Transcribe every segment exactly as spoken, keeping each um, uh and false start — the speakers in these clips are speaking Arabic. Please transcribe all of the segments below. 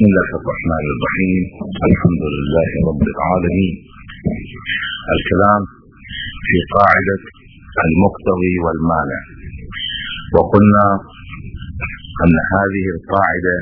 بسم الله الرحمن الرحيم. الحمد لله رب العالمين. الكلام في قاعدة المقتضي والمانع، وقلنا أن هذه القاعدة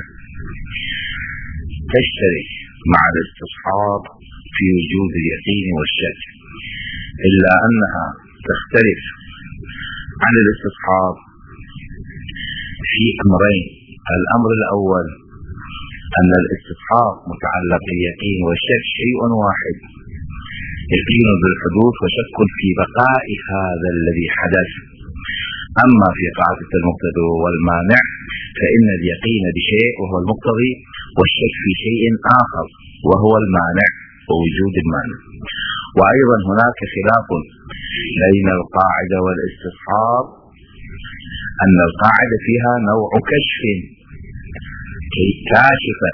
تشترك مع الاستصحاب في وجود اليقين والشك، إلا أنها تختلف عن الاستصحاب في أمرين. الأمر الأول أن الاستصحاب متعلق باليقين والشك شيء واحد، يقين بالحدوث وشك في بقاء هذا الذي حدث. أما في قاعدة المقتضي والمانع فإن اليقين بشيء وهو المقتضي، والشك في شيء آخر وهو المانع ووجود المانع. وأيضا هناك خلاف بين القاعدة والاستصحاب، أن القاعدة فيها نوع كشف كاشفة.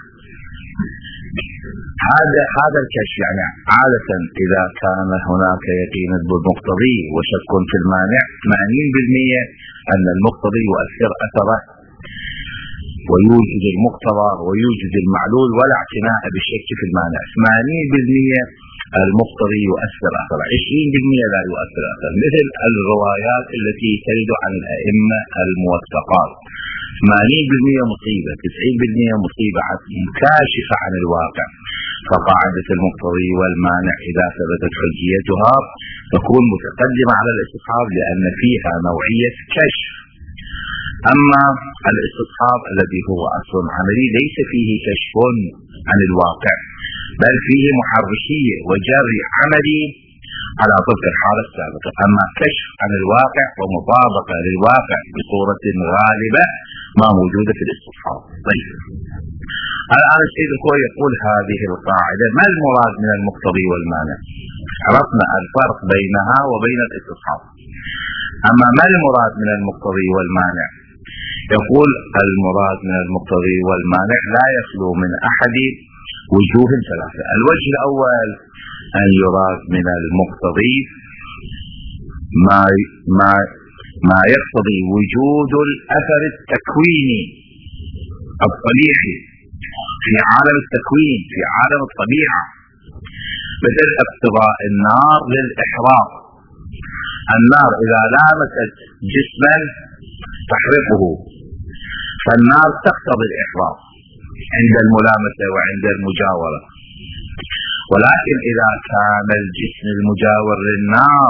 هذا هذا الكشف يعني عادة إذا كان هناك يقين بالمقتضي وشك في المانع ثمانين بالمئة أن المقتضي يؤثر أثره ويوجد المقتضى ويوجد المعلول، ولا اعتناء بالشك في المانع. ثمانين بالمئة المقتضي يؤثر أثره، عشرين بالمئة لا يؤثر أثره، مثل الروايات التي ترد عن الأئمة الموثقات. ثمانين بالمئة مصيبة، تسعين بالمئة مصيبة كاشفة عن الواقع. فقاعدة المقتضي والمانع إذا ثبتت حجيتها تكون متقدمة على الاستصحاب لأن فيها نوعية كشف. أما الاستصحاب الذي هو أصل عملي ليس فيه كشف عن الواقع، بل فيه محرشية وجري عملي على طبق الحالة السابقة. أما كشف عن الواقع ومطابقة للواقع بصورة غالبة ما موجودة في الاستصحاب. طيب، الآن السيد الخوي يقول هذه القاعدة ما المراد من المقتضي والمانع؟ عرفنا الفرق بينها وبين الاستصحاب. أما ما المراد من المقتضي والمانع؟ يقول المراد من المقتضي والمانع لا يخلو من أحد وجوه ثلاثة. الوجه الأول أن يراد من المقتضي ما ما ما يقتضي وجود الأثر التكويني الطبيعي في عالم التكوين، في عالم الطبيعة، مثل اقتضاء النار للإحراق. النار إذا لامست جسما تحرقه، فالنار تقتضي الإحراق عند الملامسة وعند المجاورة. ولكن إذا كان الجسم المجاور للنار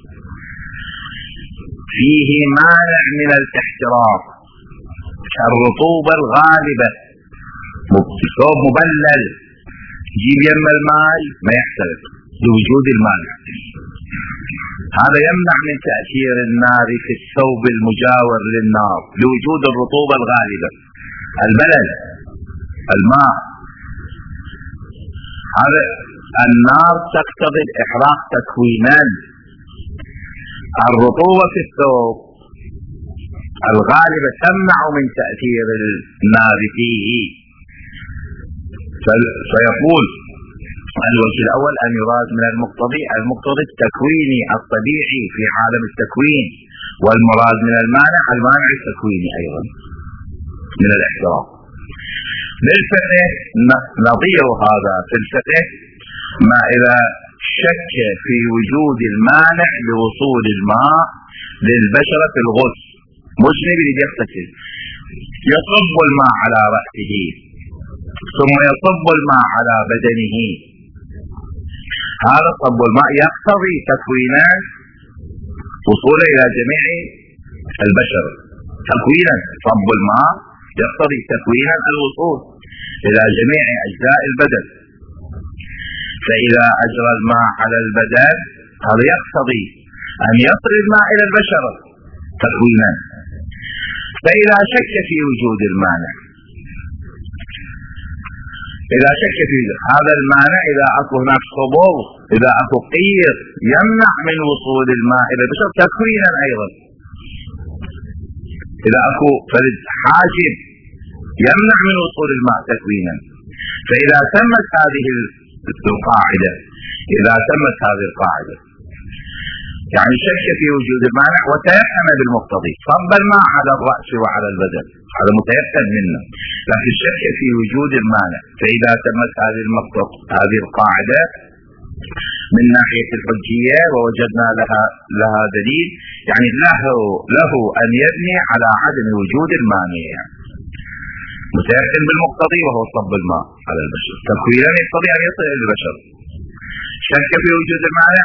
فيه مانع من الاحتراق كالرطوبة الغالبة، ثوب مبلل جيب يم الماء ما يحترق لوجود المانع، هذا يمنع من تأثير النار في الثوب المجاور للنار لوجود الرطوبة الغالبة. البلل الماء، هذا النار تقتضي الإحراق تكوينا. الرطوبة في الثوب الغالبة تمنع من تأثير النار فيه. فيقول الوجه الأول أن يراد من المقتضي المقتضي التكويني الطبيعي في عالم التكوين، والمراد من المانع المانع التكويني أيضا من الاحتراق. للفقه نظير هذا في الفقه ما إذا شك في وجود المانع لوصول الماء للبشرة في الغسل، مجنب يغتسل يصب الماء على رأسه ثم يصب الماء على بدنه، هذا صب الماء يقتضي تكوينا وصوله إلى جميع البشر. تكوينا صب الماء يقتضي تكوينا الوصول إلى جميع أجزاء البدن. فإذا أجرى الماء على البدن هذا يقتضي أن يصل الماء إلى البشرة تكوينا. فإذا شك في وجود المانع، إذا شك في هذا المانع، إذا أكو هناك صبور، إذا أكو قير يمنع من وصول الماء إلى البشر تكوينا أيضا، إذا أكو فرد حاجب يمنع من وصول الماء تكوينا. فإذا تمت هذه القاعدة إذا تمت هذه القاعدة يعني شك في وجود المانع وتيقن بالمقتضي، صب الماء على الرأس وعلى البدن، هذا متيقن منه، لكن شك في وجود المانع. فإذا تمت هذه المقتضى هذه القاعدة من ناحية الحجية ووجدنا لها لها دليل، يعني له له أن يبني على عدم وجود المانع، متيقن بالمقتضي وهو صب الماء على البشر، تكوينا يقتضي أن يصل إلى البشر. شك في وجود المانع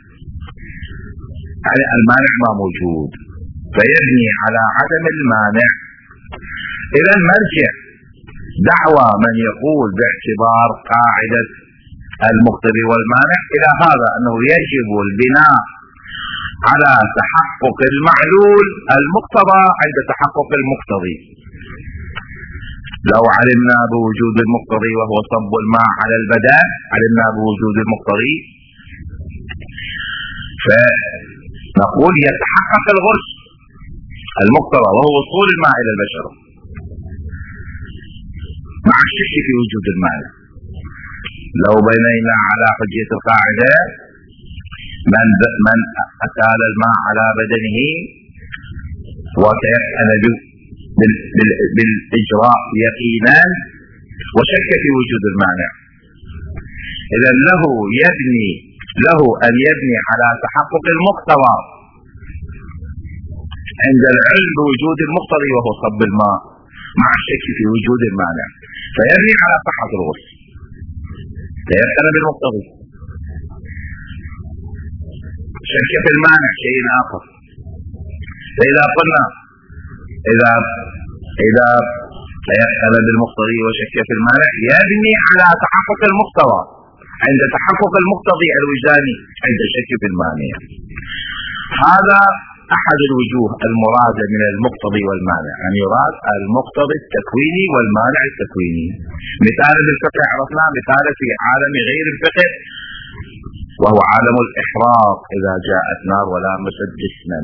يعني المانع ما موجود، فيبني على عدم المانع. إذا مرجع دعوى من يقول باعتبار قاعدة المقتضي والمانع إلى هذا أنه يجب البناء على تحقق المعلول المقتضى عند تحقق المقتضي. لو علمنا بوجود المقتضي وهو صب الماء على البدن، علمنا بوجود المقتضي، فنقول يتحقق الغرس المقتضى وهو وصول الماء إلى البشر مع الشك في وجود المانع. لو بنينا على حجية القاعدة من من أسال الماء على بدنه وتيقن بالإجراء يقينا وشك في وجود المانع، إذا له يبني له أن يبني على تحقق المقتضى عند العلم بوجود المقتضي وهو صب الماء مع الشك في وجود المانع، فيبني على صحة الغسل، تيقن بالمقتضي. شك في المانع شيء آخر. فإذا قلنا إذا إذا تيقن بالمقتضي وشك في المانع يبني على تحقق المقتضى عند تحقق المقتضي الوجداني عند الشك في المانع. هذا أحد الوجوه المرادة من المقتضي والمانع، يعني يراد المقتضي التكويني والمانع التكويني. مثال بالفقه عرفنا، مثال في عالم غير الفقه وهو عالم الإحراق، إذا جاءت نار ولامست جسما.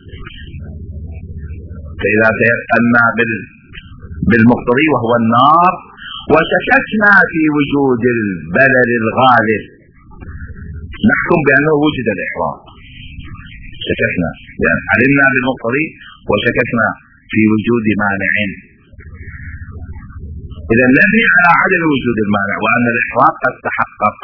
فإذا تيقنا بالمقتضي وهو النار وشككنا في وجود البلل الغالب نحكم بأنه وجد الإحراق. شككنا يعني علمنا بالمقتضي وشككنا في وجود مانع، إذا نبني على عدم وجود المانع وأن الإحراق قد تحقق.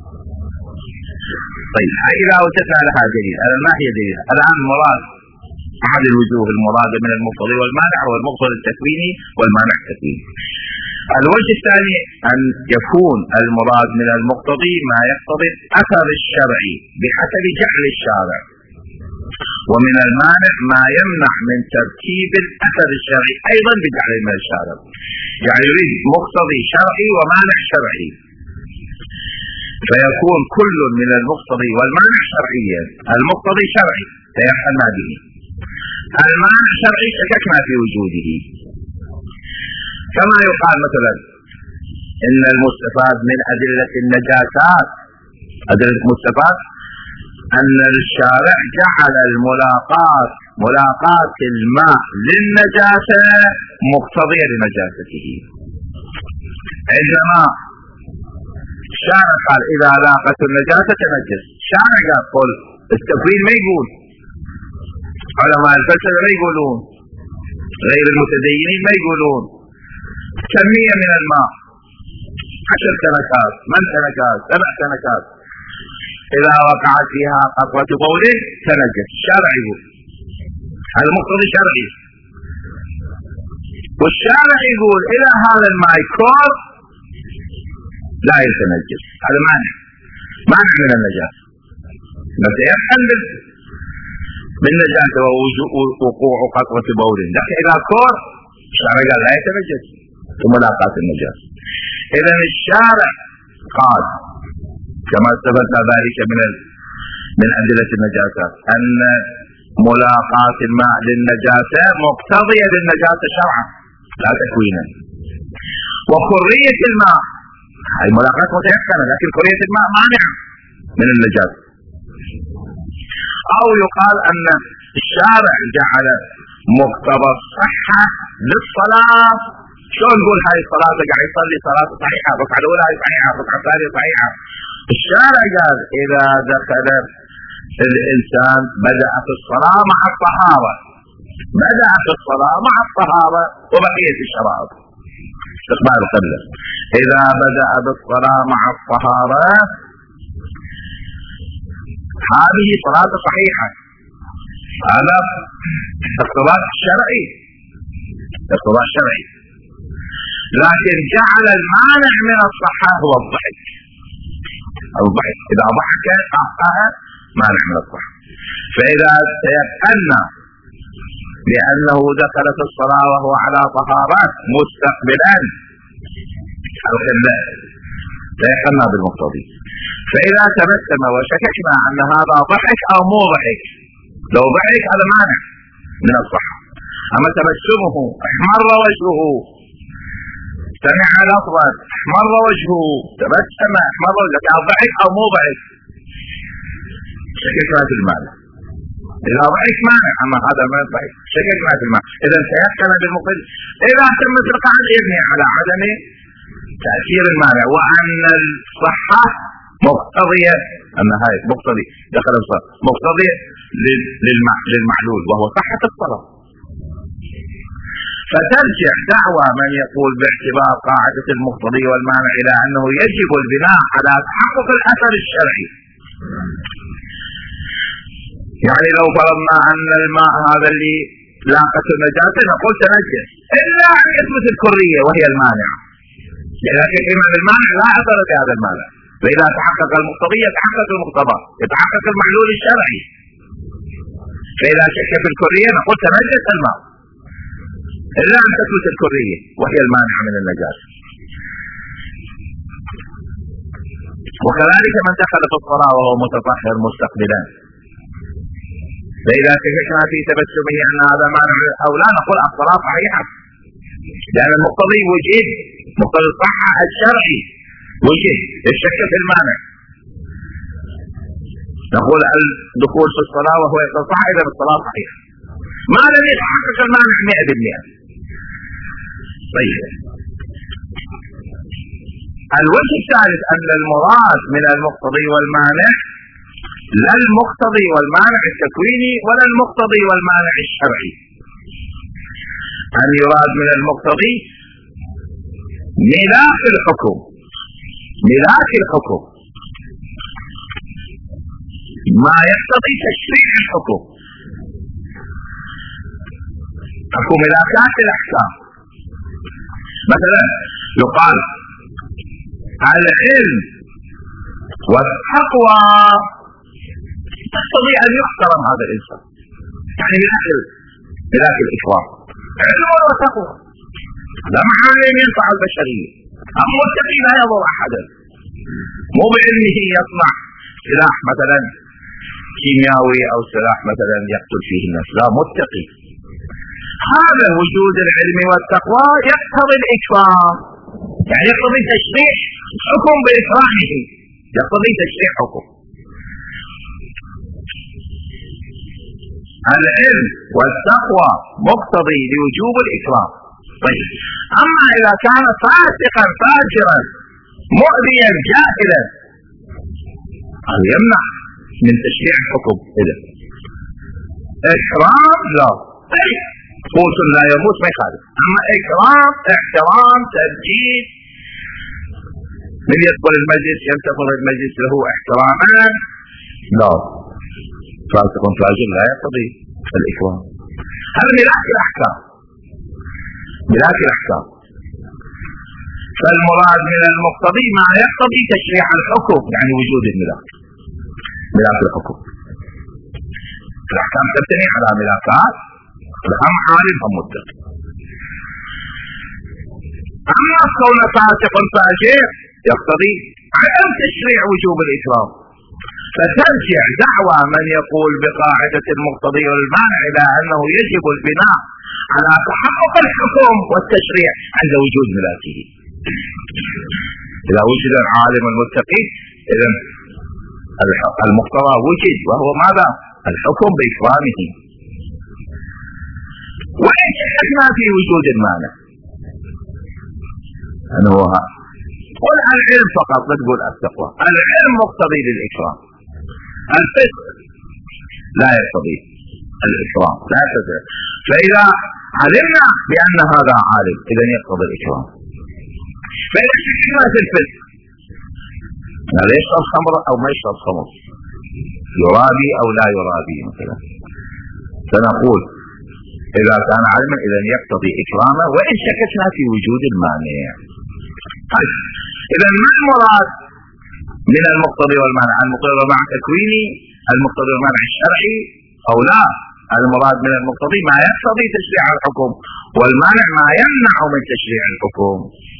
طيب إذا وجدنا لها دليل، هذا ما هي دليل؟ الآن مراد أحد الوجوه المرادة من المقتضي والمانع هو المقتضي التكويني والمانع التكويني. الوجه الثاني أن يكون المراد من المقتضي ما يقتضي الأثر الشرعي بحسب جعل الشارع، ومن المانع ما يمنع من ترتيب الأثر الشرعي أيضا بجعل من الشارع، يعني يريد مقتضي شرعي ومانع شرعي، فيكون كل من المقتضي والمانع شرعيا. المقتضي شرعي تيقنا به، المانع شرعي شككنا في وجوده. كما يقال مثلا إن المستفاد من أدلة النجاسات، أدلة المستفاد أن الشارع جعل الملاقات ملاقات الماء للنجاسة مقتضية لنجاسته. عندما الشارع قال إذا لاقت النجاسة تنجس، الشارع قال التكوين ما يقول، علماء الفلسفة ما يقولون، غير المتدينين ما يقولون. كمية من الماء عشر تنكات، من تنكات، سبع تنكات، إذا وقعت فيها قطرة بول تنجس، الشارع يقول هذا مقتضي شرعي. والشارع يقول إذا هذا الماء يكور لا يتنجس، هذا مانع مانع من النجاسة، بس يحل بالنجاسة ووقوع قطرة بول، لكن إذا كور الشارع قال لا يتنجس وملاقات النجاسة. إذا الشارع قال كما ثبت ذلك من من أدلة النجاسة أن ملاقات الماء للنجاسة مقتضية للنجاسة شرعا لا تكوينا. وخرية الماء هاي ملاقات متيقنة، لكن خرية الماء مانع من النجاسة. أو يقال أن الشارع جعل مقتضى الصحة للصلاة. شلون نقول هاي الصلاة قاعد يصلي صلاة صحيحة، الركعة الأولى صحيحة، الركعة الثانية صحيحة. الشارع قال إذا دخل الإنسان بدأ في الصلاة مع الطهارة، بدأ في الصلاة مع الطهارة وبقية الشرائط استقبال القبلة. إذا بدأ بالصلاة مع الطهارة هذه صلاة صحيحة، هذا الصلاة الشرعي، الصلاة الشرعي. لكن جعل المانع من الصحة هو الضحك، الضحك إذا ضحك أعطاها مانع من الصحة. فإذا تيقن لأنه دخل في الصلاة وهو على طهارات مستقبلا القبلة تيقن بالمقتضي. فإذا تبسم وشككنا أن هذا ضحك أو مو ضحك، لو ضحك هذا مانع من الصحة. أما تبسمه احمر وجهه، سمع لفظا احمر وجهه، تبسم احمر وجهه، ضحك أو مو ضحك شككنا في المعنى. إذا ضحك مانع، أما هذا ما ضحك شككنا في المعنى. إذا تيقن بالمقتضي. إذا تمت القاعدة يبني على عدم تأثير المانع، وأن الصحة مقتضية، أن هاي مقتضي دخل الصلاة مقتضية للمعلول وهو صحة الصلاة. فترجع دعوى من يقول باعتبار قاعدة المقتضي والمانع إلى أنه يجب البناء على تحقق الأثر الشرعي. يعني لو فرضنا أن الماء هذا اللي لاقته النجاسة نقول تنجس إلا أن يثبت الكرية وهي المانع، لكن إما المانع لا أثر بهذا المانع. فإذا تحقق المقتضي يتحقق المقتضى، يتحقق المعلول الشرعي. فإذا شك في الكرية نقول تنجس الماء إلا أن تثبت الكرية وهي المانع من النجاسة. وكذلك من دخل في الصلاة وهو متطهر مستقبلا، فإذا شككنا في تبسمه أن هذا مانع أو لا نقول الصلاة صحيحة، لأن المقتضي وجد، مقتضي الصحة الشرعي وجد، الشك في المانع. نقول الدخول في الصلاة وهو يتصح إذا الصلاة صحيحة ما لم يتحقق المانع مئة بالمئة. طيب، الوجه الثالث أن المراد من المقتضي والمانع لا المقتضي والمانع التكويني ولا المقتضي والمانع الشرعي. أن يراد من المقتضي ملاك الحكم، ملاك الحكم ما يقتضي تشريع الحكم، حكم ملاكات الأحكام. مثلا يقال العلم والتقوى تقتضي أن يحترم هذا الإنسان، يعني ملاك ملاك الإكرام، علم وتقوى، هذا معنى ينفع البشرية. أما التقي لا يضر أحدا، مو بعلمه يصنع سلاح مثلا كيميائي أو سلاح مثلا يقتل فيه الناس، لا، متقي. هذا وجود العلم والتقوى يقتضي الإكرام، يعني يقتضي تشريع حكم بإكرامه، يقتضي تشريع حكم. العلم والتقوى مقتضي لوجوب الإكرام. طيب، أما إذا كان فاسقا فاجرا مؤذيا جاهلا هذا يمنع من تشريع الحكم. إذا إكرام لا، قوس لا يموت ما يخالف. أما إكرام احترام تبجيل، من يدخل المجلس ينتقل المجلس له احتراما، لا، فاسق فاجر لا يقتضي الإكرام. هذا ملاك الأحكام، ملاك الأحكام. فالمراد من المقتضي ما يقتضي تشريع الحكم، يعني وجود الملاك، ملاك الحكم. الأحكام تبتني على ملاكات، هم عالم هم متقي. أما كون فاسق فاجر يقتضي عدم تشريع وجوب الإكرام. فترجع دعوى من يقول بقاعدة المقتضي والمانع إلى أنه يجب البناء على تحقق الحكم والتشريع عند وجود ملاكه. إذا وجد العالم المتقي إذن المقتضى وجد، وهو ماذا؟ الحكم بإكرامه. وإن شككنا في وجود المانع أنه قل العلم فقط، لا تقول التقوى. العلم مقتضي للإكرام، الفسق لا يقتضي الإكرام، لا يقتضي. فإذا علمنا بأن هذا عالم إذا يقتضي الإكرام. فإذا شككنا في الفسق، هذا يشرب خمر أو ما يشرب خمر، يرابي أو لا يرابي مثلا، سنقول إذا كان علما إذا يقتضي إكرامه وإن شككنا في وجود المانع. إذا ما المراد من المقتضي والمانع؟ المقتضي والمانع التكويني، المقتضي والمانع الشرعي أو لا؟ المراد من المقتضي ما يقتضي تشريع الحكم، والمانع ما يمنع من تشريع الحكم.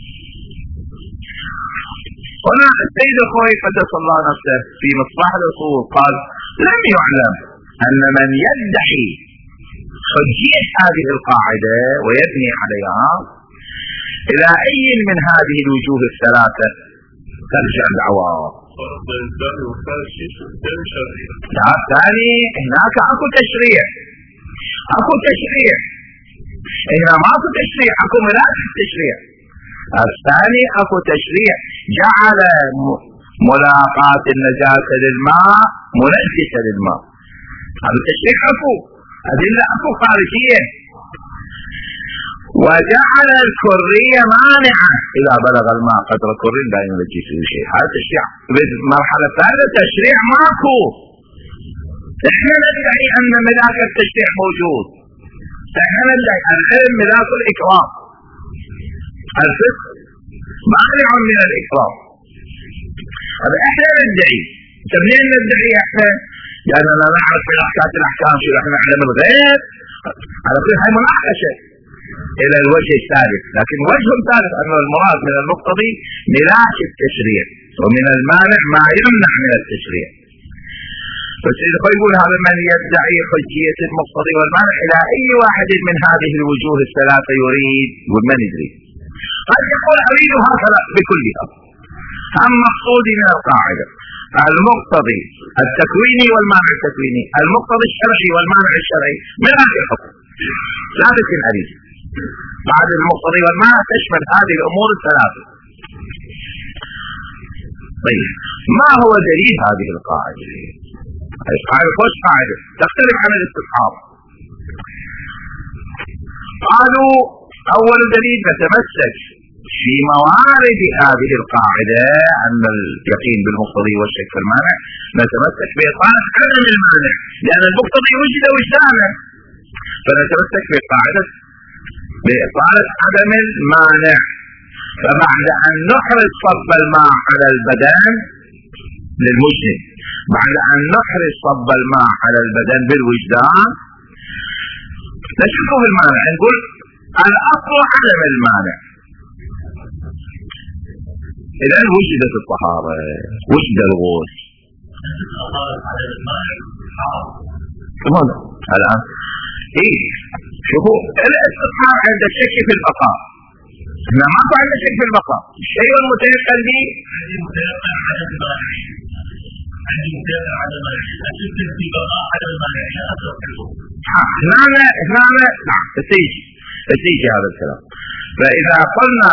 هنا السيد الخوئي قدس الله نفسه في مصباح الأصول قال: لم يعلم أن من يدعي حجية هذه القاعدة ويبني عليها إلى أي من هذه الوجوه الثلاثة ترجع دعواه. لا، الثاني هناك اكو تشريع، اكو تشريع هنا ماكو تشريع، اكو ملاك التشريع. الثاني اكو تشريع جعل ملاقاة النجاسة للماء منجسة للماء، هذا التشريع اكو أدلة اكو خارجية. وجعل الكرية مانعة، إذا بلغ الماء قدر كري لا ينجس شيء، هذا تشريع. المرحلة الثالثة تشريع ماكو. احنا ندعي أن ملاك التشريع موجود، احنا ندعي العلم ملاك الإكرام، الفقه مانع من الإكرام، هذا احنا ندعي. منين ندعي احنا؟ لأننا نعرف في أحكام الأحكام شو احنا نعلم الغيب، على كل هاي مناقشة إلى الوجه الثالث. لكن وجه ثالث أن المراد من المقتضي ملاك التشريع، ومن المانع ما يمنع من التشريع. فالسيد يقول: هذا من يدعي حجية المقتضي والمانع إلى أي واحد من هذه الوجوه الثلاثة يريد، ومن يدري قد يقول: أريد هكذا بكلها. هم مقصودي من القاعدة المقتضي التكويني والمانع التكويني، المقتضي الشرعي والمانع الشرعي، ملاك الحكم ثابت الأريد. بعد المقتضي والمانع تشمل هذه الأمور الثلاثة. طيب، ما هو دليل هذه القاعدة؟ هذه القاعدة خوش قاعدة تختلف عن الاستصحاب. قالوا: أول دليل نتمسك في موارد هذه القاعدة أن اليقين بالمقتضي والشك في المانع، نتمسك بإطالة عدم المانع، لأن المقتضي وجد وجدانه، فنتمسك بقاعدة بإطالة عدم المانع. فبعد أن نحرز صب الماء على البدن للمجنب، بعد أن نحرز صب الماء على البدن بالوجدان، نشك في المانع، نقول الأصل عدم المانع. إذا وجدت الطهارة، وجد الغسل. كمان الآن إيه شوفوا الاستصحاب عند الشك في البقاء، هنا ماكو عندنا شك في البقاء. الشيء المتيقن به عندي متيقن عدم المانع، عندي متيقن عدم المانع، الشك في البقاء عدم المانع. هنا هنا نعم تيجي تيجي هذا الكلام. فإذا قلنا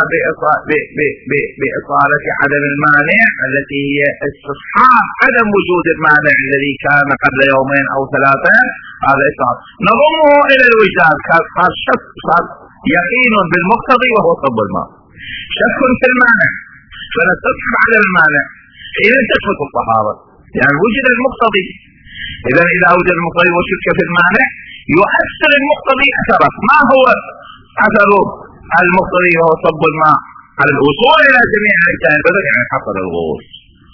بإطالة عدم المانع التي هي استصحاب عدم وجود المانع الذي كان قبل يومين أو ثلاثة، هذا إطالة نضمه إلى الوجدان، صار شك، صار يقين بالمقتضي وهو صب الماء، شك في المانع، فنستصحب عدم المانع حين تثبت الطهارة، يعني وجد المقتضي. إذا إذا وجد المقتضي وشك في المانع يؤثر المقتضي أثره. ما هو أثره المقتضي وهو صب الماء؟ على الوصول إلى جميع أجزاء البدن، يعني حصل الغوص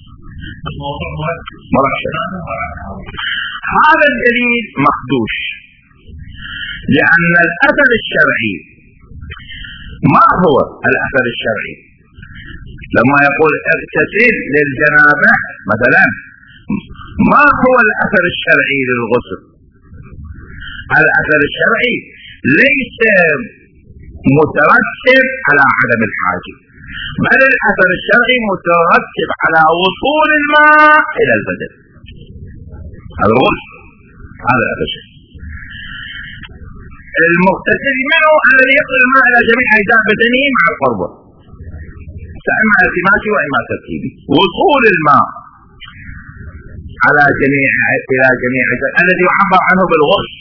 مرشد. هذا الدليل مخدوش، لأن الأثر الشرعي، ما هو الأثر الشرعي؟ لما يقول اغتسل للجنابة مثلا، ما هو الأثر الشرعي للغسل؟ الأثر الشرعي ليس مترتب على عدم الحاجة، بل الأثر الشرعي مترتب على وصول الماء إلى البدن، هذا الغسل، هذا الأثر الشرعي. المغتسل منه الذي يصل الماء إلى جميع أجزاء بدنه مع القربة، إما التماسي وإما ترتيبي. وصول الماء على جميع إلى جميع الذي يعبر عنه بالغش.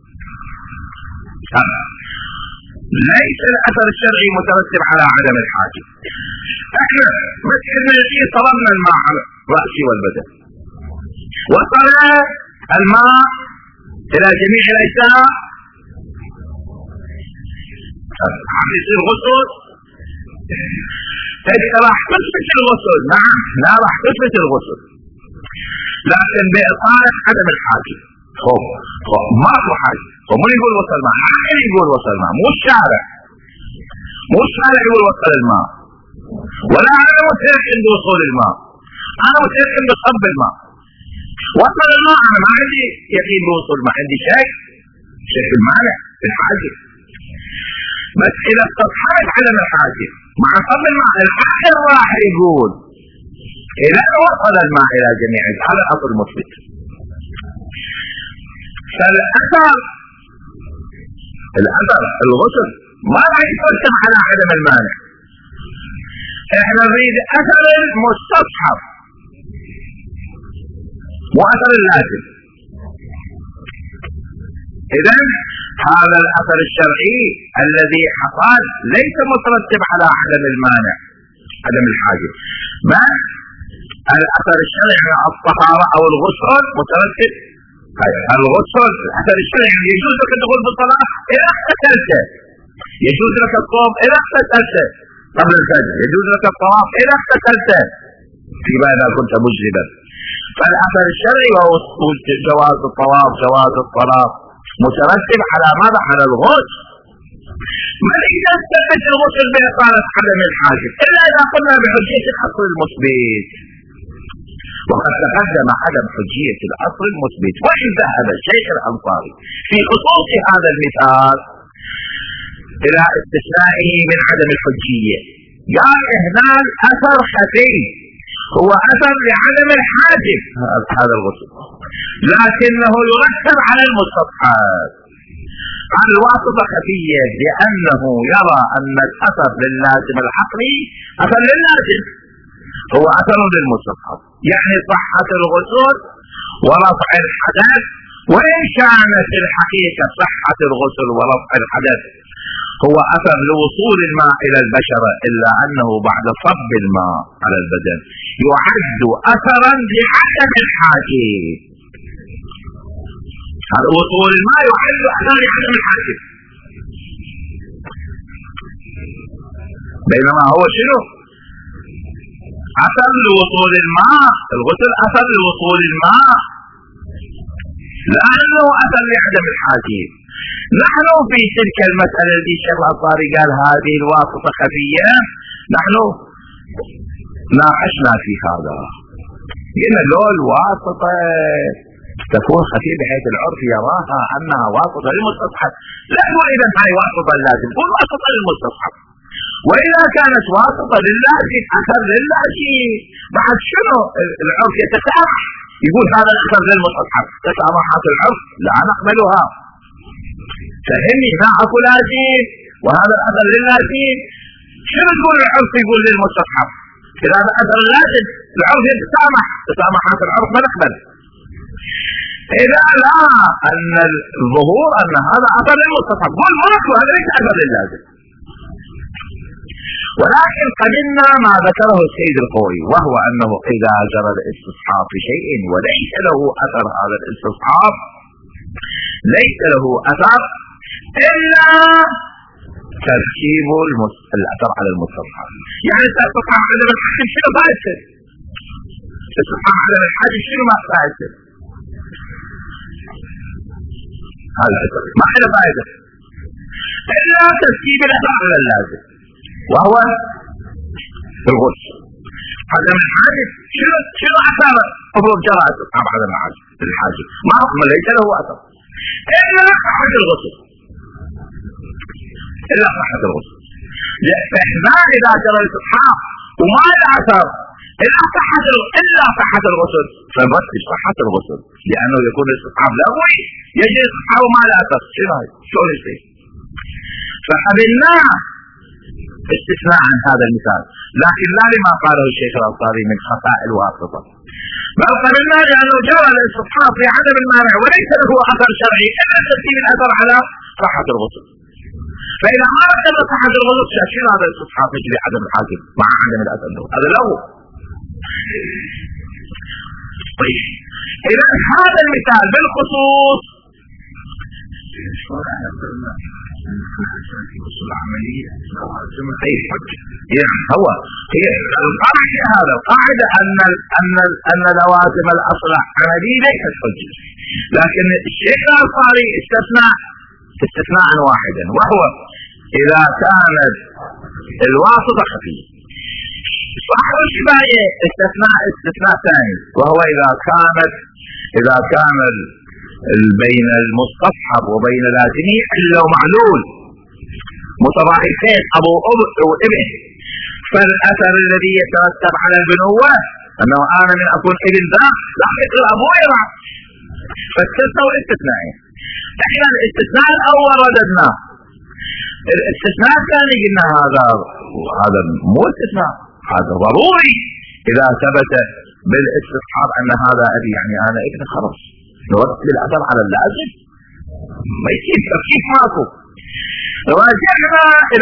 ليس الأثر الشرعي مترتب على عدم الحاجة. احنا مسحنا الشيء طلبنا الماء على رأسي والبدن، وصل الماء إلى جميع الأجزاء، عم يصير غسل. انت راح تثبت الغسل، نعم لا راح تثبت الغسل، لكن بإطالة عدم الحاجة. هو ما هو حاجة، هو مو يقول وصل الماء، عقل يقول وصل الماء، مو الشارع، مو الشارع يقول وصل الماء، ولا أنا متيقن بوصول الماء، أنا متيقن بصب الماء. وصل الماء أنا ما عندي يقين بوصول الماء، عندي شك شك المانع في الحاجة. بس إذا استصحبت عدم الحاجة مع صب الماء، العقل راح يقول إذا وصل الماء إلى جميع هذا أصل مثبت. فالأثر الأثر الغسل ما راح يترتب على عدم المانع، احنا نريد أثر المستصحب مو أثر اللازم. إذن هذا الأثر الشرعي الذي حصل ليس مترتب على عدم المانع عدم الحاجة، بل الأثر الشرعي الطهارة أو الغسل مترتب. الغسل الأثر الشرعي يجوز لك الدخول في الصلاة إذا اغتسلت، يجوز لك الصوم إذا اغتسلت قبل الفجر، يجوز لك الطواف إذا اغتسلت فيما إذا كنت مجربا. فالأثر الشرعي وهو جواز الطواف جواز الصلاة مترتب على ماذا؟ على الغسل. من إذا استفدت الغسل بإقالة عدم الحاجة إلا إذا قلنا بحجية الأصل المثبت، وقد تقدم عدم حجية الأصل المثبت. وإن ذهب الشيخ الأنصاري في خصوص هذا المثال إلى استثنائه من عدم الحجية، قال هنا الأثر خفي هو أثر لعدم الحاجة هذا الغسل، لكنه يرتب على المستصحب. الواسطة خفية لأنه يرى أن الأثر للازم العقلي أثر للازم هو أثر للمستصحب، يعني صحة الغسل ورفع الحدث. وإن كانت الحقيقة صحة الغسل ورفع الحدث هو أثر لوصول الماء إلى البشرة، إلا أنه بعد صب الماء على البدن يعد أثرا لعدم الحاجة. هذا وصول الماء يعد أثرا لعدم الحاجة، بينما هو شنو؟ أثر لوصول الماء. الغسل أثر لوصول الماء لأنه أثر لعدم الحاجة. نحن في تلك المسألة التي الشيخ الأنصاري قال هذه الواسطة خفية، نحن ناقشنا في هذا، قلنا لو الواسطة تكون خفيفة بحيث العرف يراها أنها واسطة للمستصحب، لا نقول إذا هاي واسطة لازم، قول واسطة للمستصحب. وإذا كانت واسطة للازم أثر للازم، بعد شنو العرف يتسامح يقول هذا الأثر للمستصحب، تسامحات العرف لا نقبلها. فهمني ما أكو لازم وهذا الأثر للازم، شنو تقول العرف يقول للمستصحب؟ إذا هذا أثر لازم العرف يتسامح، تسامحات العرف ما نقبل. إذا لا أن الظهور أن هذا أثر للمستصحب، قول ماكو هذا ليس أثر للازم. ولكن قبلنا ما ذكره السيد القوي، وهو أنه إذا جرى الاستصحاب في شيء وليس له أثر هذا الاستصحاب ليس له أثر إلا تركيب المس... الأثر على المستصحب. يعني تستصحب عدم الحاجة شنو فائدته؟ تستصحب عدم الحاجة شنو ما فائدته؟ هذا ما له فائدة إلا تركيب الأثر على اللازم وهو الغسل. عدم الحاجة شنو شنو أثر؟ المفروض جرى استصحاب عدم الحاجة ما ما ليس له أثر إلا صحة الغسل، إلا صحة الغسل. فإحنا إذا جرى الاستصحاب وما له أثر إلا صحة إلا صحة الغسل فنرتب صحة الغسل، لأنه يكون الاستصحاب لغوي يجي الاستصحاب وما له أثر. شنو هاي؟ شلون يصير؟ فقبلناه استثناء عن هذا المثال، لكن لا لما قاله الشيخ الأنصاري من خطأ الواسطة، بل قبلنا لأنه جرى الاستصحاب في عدم المانع وليس له أثر شرعي إلا ترتيب الأثر على صحة الغسل. فإذا ما رتب صحة الغسل شاشين هذا الاستصحاب يجري عدم الحاكم مع عدم الأثر له، هذا له. طيب إذا هذا المثال بالخصوص يعني هو هي القاعدة هذا القاعدة أن أن أن لوازم الأصل عملي ليست حجة، لكن الشيخ الأنصاري استثناء استثناء واحدا وهو إذا كانت الواسطة خفية. صاحب الشفاية استثناء استثناء ثاني وهو إذا كانت إذا كان بين المستصحب وبين لازمه إلا معلول متضاعفين أبو وابن، فالأثر الذي يترتب على البنوة أنه أنا من أكون ابن ذا لا يقل أبوي بعد، فاستثنى والاستثنائي. احنا الاستثناء الأول رددناه، الاستثناء الثاني قلنا هذا هذا مو استثناء، هذا ضروري إذا ثبت بالاستصحاب أن هذا أبي يعني أنا ابن خلاص نرتب الأثر على اللازم ما يصير تفكيك ماكو. رجعنا إلى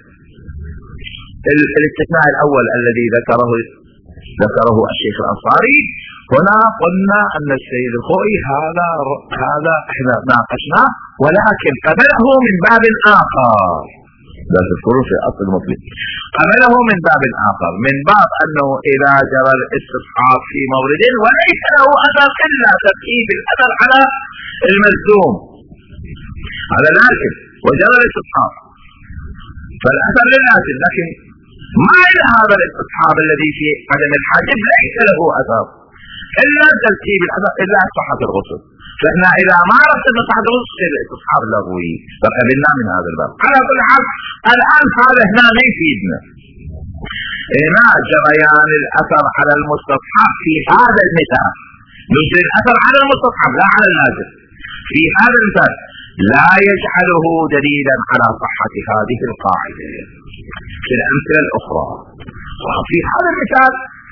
الاستثناء الأول الذي ذكره ذكره الشيخ الأنصاري. هنا قلنا أن السيد الخوئي هذا هذا احنا ناقشناه ولكن قبله من باب آخر، لا تذكروا في أصل المطلق، قبله من باب آخر من باب أنه إذا جرى الاستصحاب في مورد وليس له أثر إلا ترتيب الأثر على الملزوم على لازم وجرى الاستصحاب فالأثر للازم، لكن ما إلى هذا الاستصحاب الذي في عدم الحاجب ليس له أثر إلا ترتيب الأثر إلا صحة الغسل. فإحنا إذا ما رتبنا صحة الغسل الاستصحاب لغوي، فقبلنا من هذا الباب. على كل حال الآن هذا هنا ما يفيدنا، هنا جريان الأثر على المستصحب في هذا المثال نجري الأثر على المستصحب لا على اللازم في هذا المثال لا يجعله دليلا على صحة هذه القاعدة في الأمثلة الأخرى. وفي هذا المثال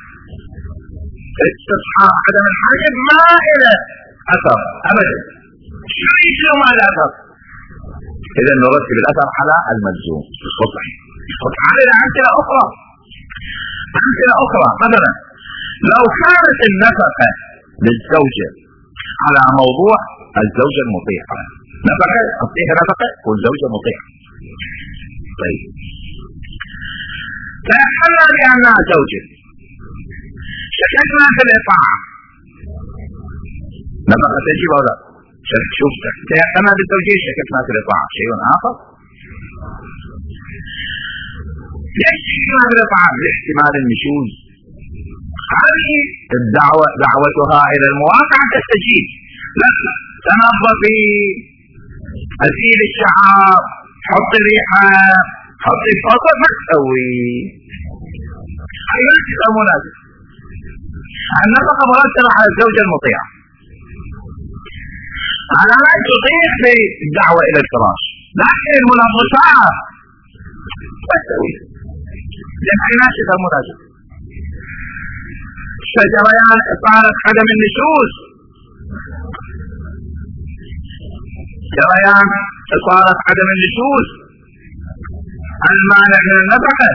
استصحاب عدم الحاجب ما إلى أثر أبدا، شو يسلم على الأثر؟ إذا نرتب الأثر على الملزوم الصحيح. وتعالى أمثلة أخرى أمثلة أخرى مثلا لو كانت النفقة للزوجة على موضوع الزوجة المطيعة، نفقة أعطيها نفقة والزوجة مطيعة، طيب تيقنا بأنها زوجة شككنا في الإطاعة نفقة تجيب ولا شوف تيقنا بالزوجية شككنا في الإطاعة شيء آخر. ليش شككنا في الإطاعة؟ لاحتمال النشوز، هذه الدعوة دعوتها إلى المواقع تستجيب، لا تنظفي أسيل الشعر حطي ريحة حطي فوطة ما تسوي، هاي ما تبقى مناسب. النفقة مرتبة على الزوجة المطيعة، أنا لا تطيع في الدعوة إلى الفراش، لكن المنظفات ما تسوي لأن هاي ما تبقى مناسب. فجريان إطالة عدم النشوز، جريان إطالة عدم النشوز المانع من النفقة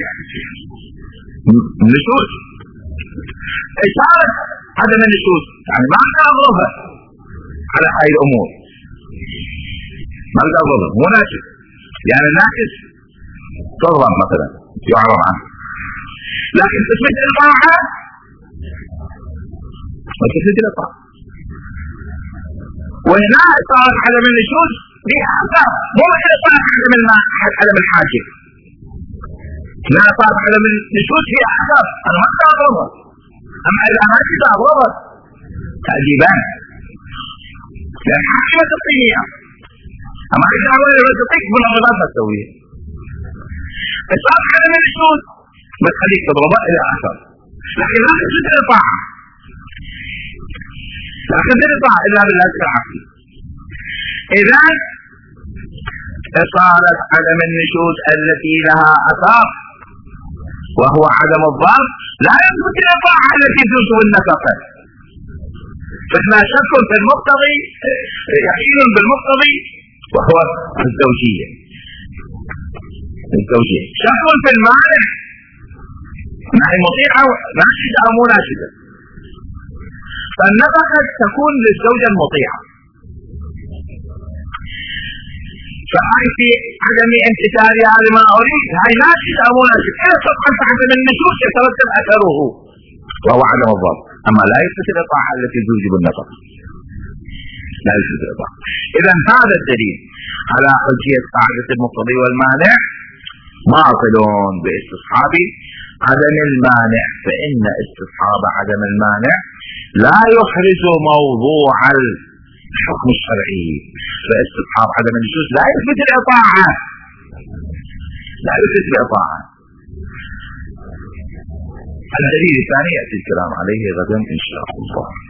النشوز، إطالة عدم النشوز يعني ما نضربها على هاي الأمور، ما نضربها مناسب يعني الناس تضرب مثلا يعرض عنه، لكن تثبت الطاعة وتثبت الطاعة. وهنا صارت عدم النشوز لها أثر، مو مثل صارت عدم الماء عدم الحاجب، لا صارت عدم النشوز فيها أثر أنا ما أضربها، أما إذا ما تضربها تأجيبان لأن حاجبة الطينية، أما إذا أولا تطيق بالأغضاب ما تسويه. صارت عدم النشوز ما تخليك تضربها إلى أثر، لكن لا تثبت الطاعة لا تثبت الطاعة إلا بالله العقل. إذا صارت عدم النشوز التي لها أثار وهو عدم الضرر لا يثبت الإطاعة التي توجب النفقة. فإحنا شك في المقتضي يقين بالمقتضي وهو الزوجية. الزوجية شك في المانع نحن مطيعة ناشدة أو مناشدة، فالنفقة تكون للزوجة المطيعة، فهي في عدم امتثالها لما أريد هاي ناشدة أو مناشدة. إذا صدقت عدم النشوز يترتب أثره وهو عدم الضرر. أما لا يثبت الإطاعة التي توجب النفقة، لا يثبت الإطاعة. إذا هذا الدليل على حجية قاعدة المقتضي والمانع معطل باستصحاب عدم المانع، فإن استصحاب عدم المانع لا يحرز موضوع الحكم الشرعي. فاستصحاب عدم النشوز لا يثبت الإطاعة، لا يثبت الإطاعة. الدليل الثاني يأتي الكلام عليه غدا إن شاء الله.